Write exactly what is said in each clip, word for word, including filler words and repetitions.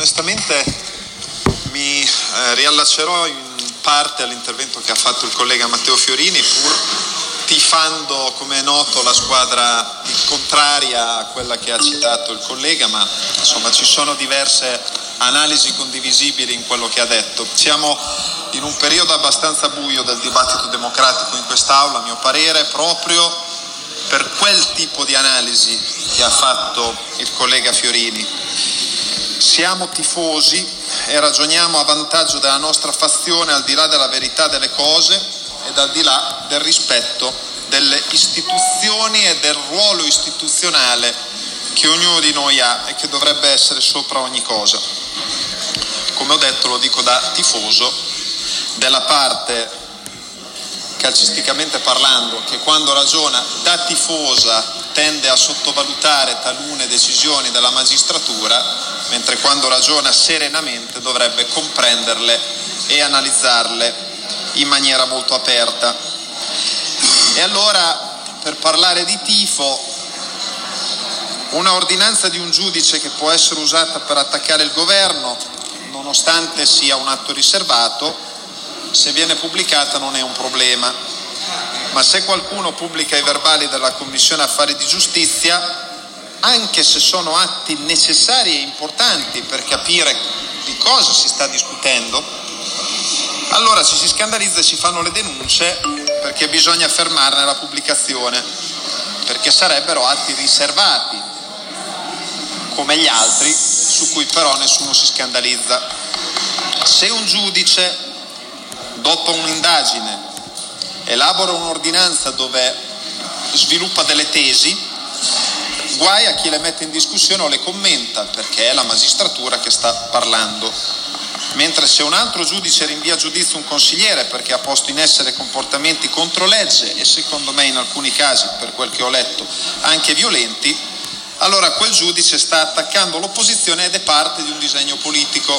onestamente mi eh, riallaccerò in parte all'intervento che ha fatto il collega Matteo Fiorini, pur tifando, come è noto, la squadra contraria a quella che ha citato il collega, ma insomma ci sono diverse analisi condivisibili in quello che ha detto. Siamo in un periodo abbastanza buio del dibattito democratico in quest'Aula, a mio parere, proprio per quel tipo di analisi che ha fatto il collega Fiorini. Siamo tifosi e ragioniamo a vantaggio della nostra fazione al di là della verità delle cose ed al di là del rispetto delle istituzioni e del ruolo istituzionale che ognuno di noi ha e che dovrebbe essere sopra ogni cosa. Come ho detto, lo dico da tifoso della parte, calcisticamente parlando, che quando ragiona da tifosa tende a sottovalutare talune decisioni della magistratura, mentre quando ragiona serenamente dovrebbe comprenderle e analizzarle in maniera molto aperta. E allora, per parlare di tifo, una ordinanza di un giudice che può essere usata per attaccare il governo, nonostante sia un atto riservato, se viene pubblicata non è un problema. Ma se qualcuno pubblica i verbali della Commissione Affari di Giustizia, anche se sono atti necessari e importanti per capire di cosa si sta discutendo, allora ci si scandalizza e si fanno le denunce perché bisogna fermarne la pubblicazione, perché sarebbero atti riservati, come gli altri, su cui però nessuno si scandalizza. Se un giudice, dopo un'indagine, elabora un'ordinanza dove sviluppa delle tesi, guai a chi le mette in discussione o le commenta, perché è la magistratura che sta parlando. Mentre se un altro giudice rinvia a giudizio un consigliere perché ha posto in essere comportamenti contro legge e secondo me in alcuni casi, per quel che ho letto, anche violenti, allora quel giudice sta attaccando l'opposizione ed è parte di un disegno politico.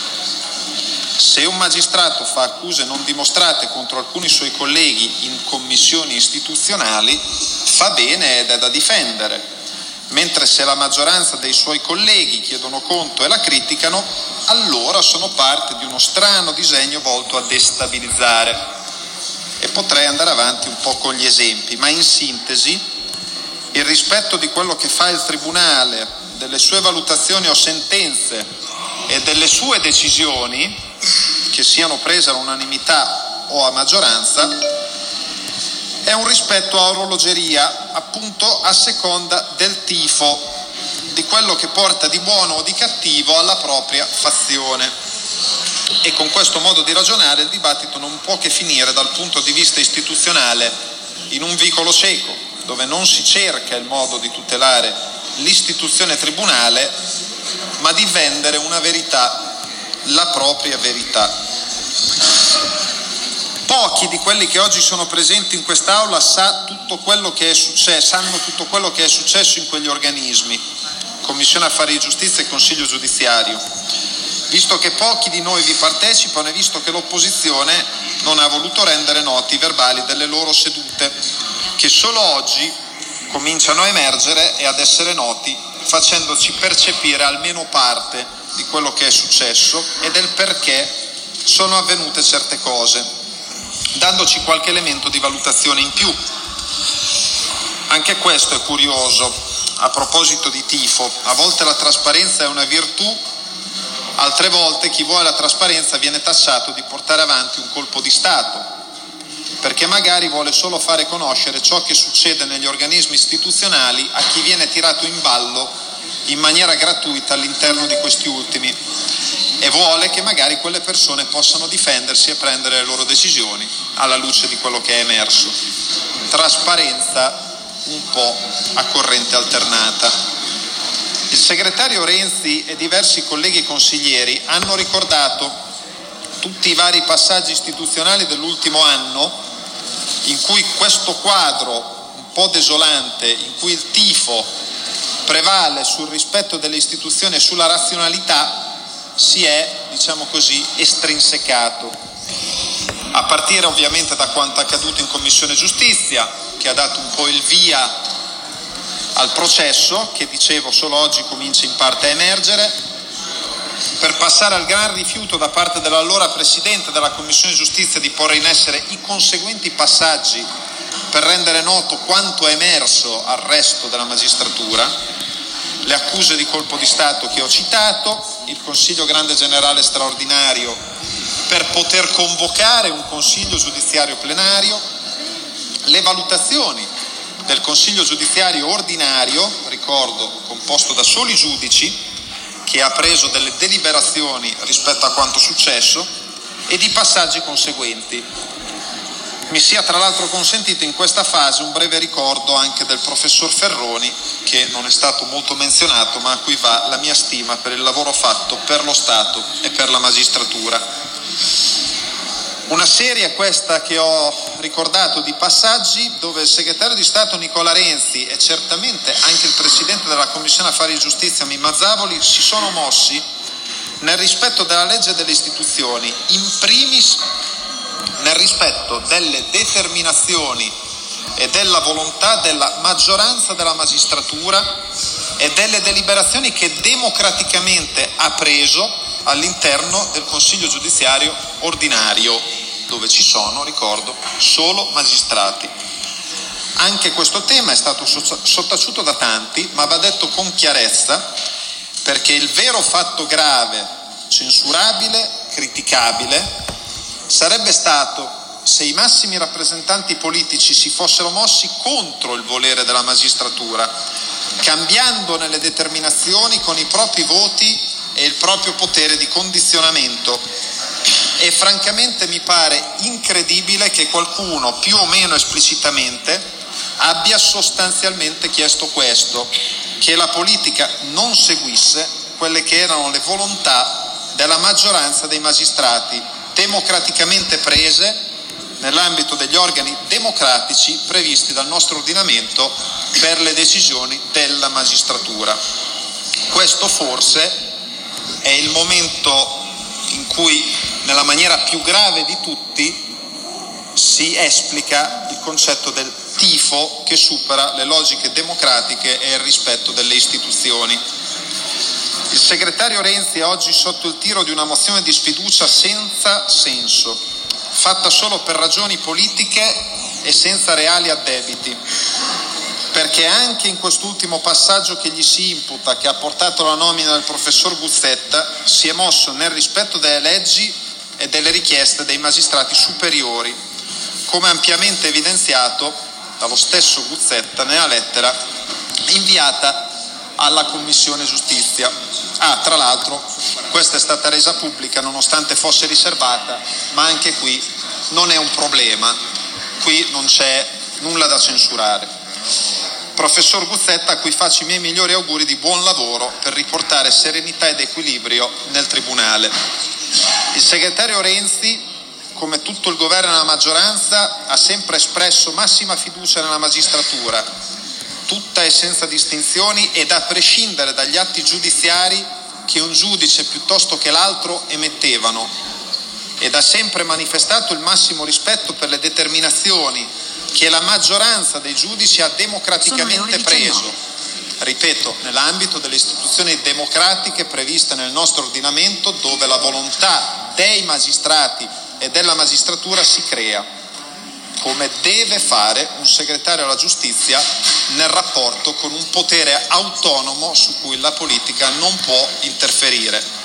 Se un magistrato fa accuse non dimostrate contro alcuni suoi colleghi in commissioni istituzionali, fa bene ed è da difendere. Mentre se la maggioranza dei suoi colleghi chiedono conto e la criticano, allora sono parte di uno strano disegno volto a destabilizzare. E potrei andare avanti un po' con gli esempi, ma in sintesi, il rispetto di quello che fa il Tribunale, delle sue valutazioni o sentenze e delle sue decisioni, che siano prese all'unanimità o a maggioranza, è un rispetto a orologeria, appunto a seconda del tifo, di quello che porta di buono o di cattivo alla propria fazione. E con questo modo di ragionare il dibattito non può che finire dal punto di vista istituzionale in un vicolo cieco, dove non si cerca il modo di tutelare l'istituzione tribunale, ma di vendere una verità, la propria verità. Pochi di quelli che oggi sono presenti in quest'Aula sa tutto quello che è successo, sanno tutto quello che è successo in quegli organismi, Commissione Affari di Giustizia e Consiglio Giudiziario, visto che pochi di noi vi partecipano e visto che l'opposizione non ha voluto rendere noti i verbali delle loro sedute, che solo oggi cominciano a emergere e ad essere noti, facendoci percepire almeno parte di quello che è successo e del perché sono avvenute certe cose, dandoci qualche elemento di valutazione in più. Anche questo è curioso. A proposito di tifo, a volte la trasparenza è una virtù, altre volte chi vuole la trasparenza viene tassato di portare avanti un colpo di Stato, perché magari vuole solo fare conoscere ciò che succede negli organismi istituzionali a chi viene tirato in ballo in maniera gratuita all'interno di questi ultimi, e vuole che magari quelle persone possano difendersi e prendere le loro decisioni alla luce di quello che è emerso. Trasparenza un po' a corrente alternata. Il segretario Renzi e diversi colleghi consiglieri hanno ricordato tutti i vari passaggi istituzionali dell'ultimo anno in cui questo quadro un po' desolante, in cui il tifo prevale sul rispetto delle istituzioni e sulla razionalità, si è, diciamo così, estrinsecato, a partire ovviamente da quanto accaduto in Commissione Giustizia, che ha dato un po' il via al processo, che dicevo solo oggi comincia in parte a emergere, per passare al gran rifiuto da parte dell'allora Presidente della Commissione Giustizia di porre in essere i conseguenti passaggi per rendere noto quanto è emerso al resto della magistratura, le accuse di colpo di Stato che ho citato, il Consiglio Grande Generale straordinario per poter convocare un Consiglio Giudiziario plenario, le valutazioni del Consiglio Giudiziario ordinario, ricordo composto da soli giudici, che ha preso delle deliberazioni rispetto a quanto successo, e di passaggi conseguenti. Mi sia tra l'altro consentito in questa fase un breve ricordo anche del professor Ferroni, che non è stato molto menzionato, ma a cui va la mia stima per il lavoro fatto per lo Stato e per la magistratura. Una serie questa che ho ricordato di passaggi dove il segretario di Stato Nicola Renzi e certamente anche il Presidente della Commissione Affari e Giustizia Mimma Zavoli si sono mossi nel rispetto della legge e delle istituzioni, in primis nel rispetto delle determinazioni e della volontà della maggioranza della magistratura e delle deliberazioni che democraticamente ha preso all'interno del Consiglio Giudiziario ordinario, dove ci sono, ricordo, solo magistrati. Anche questo tema è stato sottaciuto da tanti, ma va detto con chiarezza, perché il vero fatto grave, censurabile, criticabile, sarebbe stato se i massimi rappresentanti politici si fossero mossi contro il volere della magistratura, cambiando nelle determinazioni con i propri voti e il proprio potere di condizionamento. E francamente mi pare incredibile che qualcuno, più o meno esplicitamente, abbia sostanzialmente chiesto questo, che la politica non seguisse quelle che erano le volontà della maggioranza dei magistrati, democraticamente prese nell'ambito degli organi democratici previsti dal nostro ordinamento per le decisioni della magistratura. Questo forse è il momento in cui, nella maniera più grave di tutti, si esplica il concetto del tifo che supera le logiche democratiche e il rispetto delle istituzioni. Il segretario Renzi è oggi sotto il tiro di una mozione di sfiducia senza senso, fatta solo per ragioni politiche e senza reali addebiti, perché anche in quest'ultimo passaggio che gli si imputa, che ha portato alla nomina del professor Guzzetta, si è mosso nel rispetto delle leggi e delle richieste dei magistrati superiori, come ampiamente evidenziato dallo stesso Guzzetta nella lettera inviata alla Commissione Giustizia. Ah, tra l'altro, questa è stata resa pubblica nonostante fosse riservata, ma anche qui non è un problema, qui non c'è nulla da censurare. Professor Guzzetta, a cui faccio i miei migliori auguri di buon lavoro per riportare serenità ed equilibrio nel Tribunale. Il segretario Renzi, come tutto il governo e la maggioranza, ha sempre espresso massima fiducia nella magistratura, tutta e senza distinzioni ed a prescindere dagli atti giudiziari che un giudice piuttosto che l'altro emettevano, ed ha sempre manifestato il massimo rispetto per le determinazioni che la maggioranza dei giudici ha democraticamente preso, ripeto, nell'ambito delle istituzioni democratiche previste nel nostro ordinamento, dove la volontà dei magistrati e della magistratura si crea, come deve fare un segretario alla giustizia nel rapporto con un potere autonomo su cui la politica non può interferire.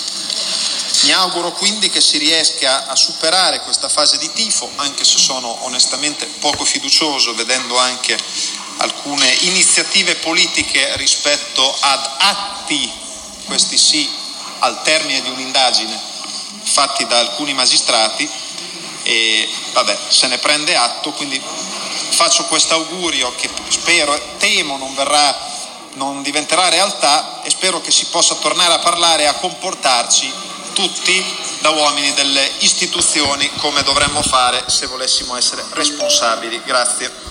Mi auguro quindi che si riesca a superare questa fase di tifo, anche se sono onestamente poco fiducioso, vedendo anche alcune iniziative politiche rispetto ad atti, questi sì, al termine di un'indagine, fatti da alcuni magistrati, e vabbè, se ne prende atto, quindi faccio questo augurio che spero e temo non verrà, non diventerà realtà, e spero che si possa tornare a parlare e a comportarci tutti da uomini delle istituzioni come dovremmo fare se volessimo essere responsabili. Grazie.